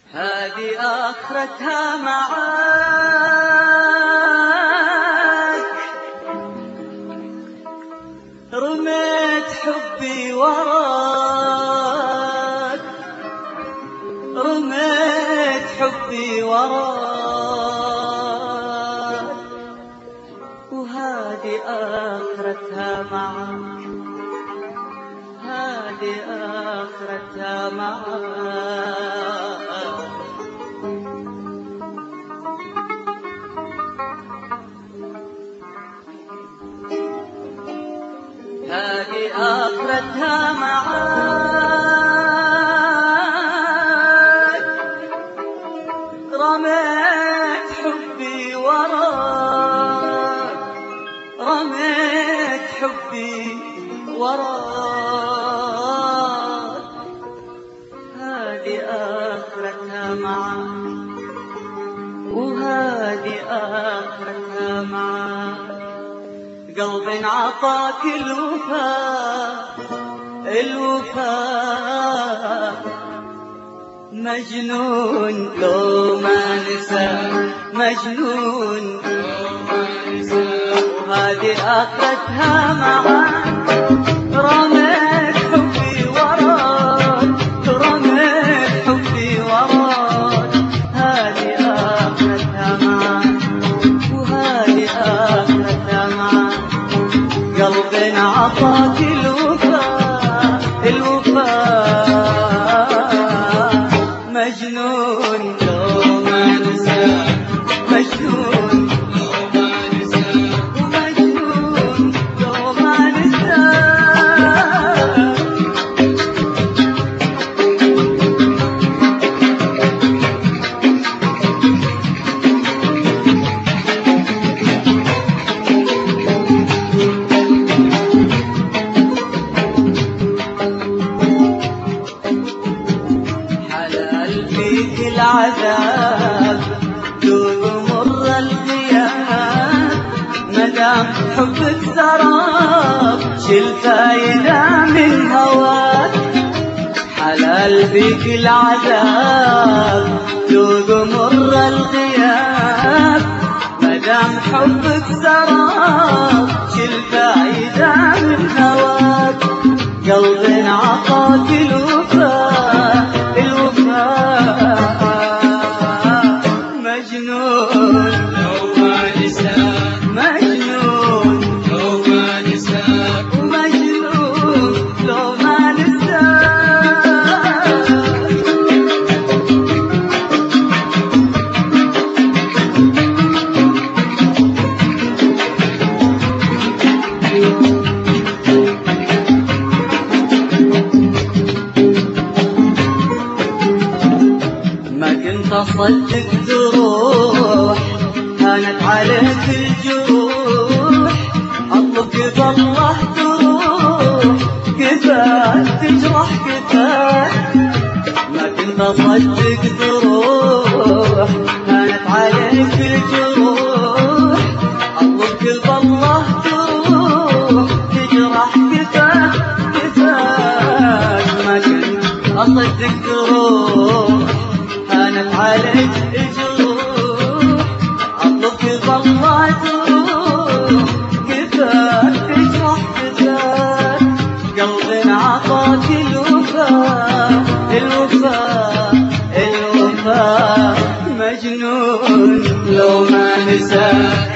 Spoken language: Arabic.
هذه آخرتها معاك، رميت حبي وراك، رميت حبي وراك، وهذه آخرتها معاك، هذه آخرتها معاك. هذه آخرتها معاك، رميت حبي وراك، رميت حبي وراك، هذه آخرتها معاك، وهذه آخرتها معاك. قلب عطاك الوفاء، الوفاء مجنون لو ما نسى، مجنون لو ما نسى، وهذه آخرتها معاك، رميت حبي وراك، رميت حبي وراك، هذه آخرتها معاك، وهذه آخرتها معاك. قلب عطاك الوفاء، الوفاء مجنون لو ما نسى، مجنون لو ما نسى، ومجنون لو ما نسى. العذاب ذوق مر الغياب، مدام حبك سراب شل فايدة من هواك. حلال فيك العذاب ذوق مر الغياب، مدام حبك سراب شل فايدة من هواك. قلب عطاك الوفاء، الوفاء مجنون لو ما نسى، مجنون لو ما نسى، ومجنون لو ما نسى. ما كنت أصدق تروح، هانت عليك الجروح، أطلب بالله تروح، كفاك تجرح كفاك. ما كنت أصدق تروح، هانت عليك الجروح، أطلب بالله تروح، تجرح كفاك كفاك. ما كنت أصدق تروح، هانت عليك الجروح، أطلب بالله تروح، كفاك تجرح كفاك. قلب عطاك الوفاء، الوفاء، الوفاء مجنون لو ما نسى.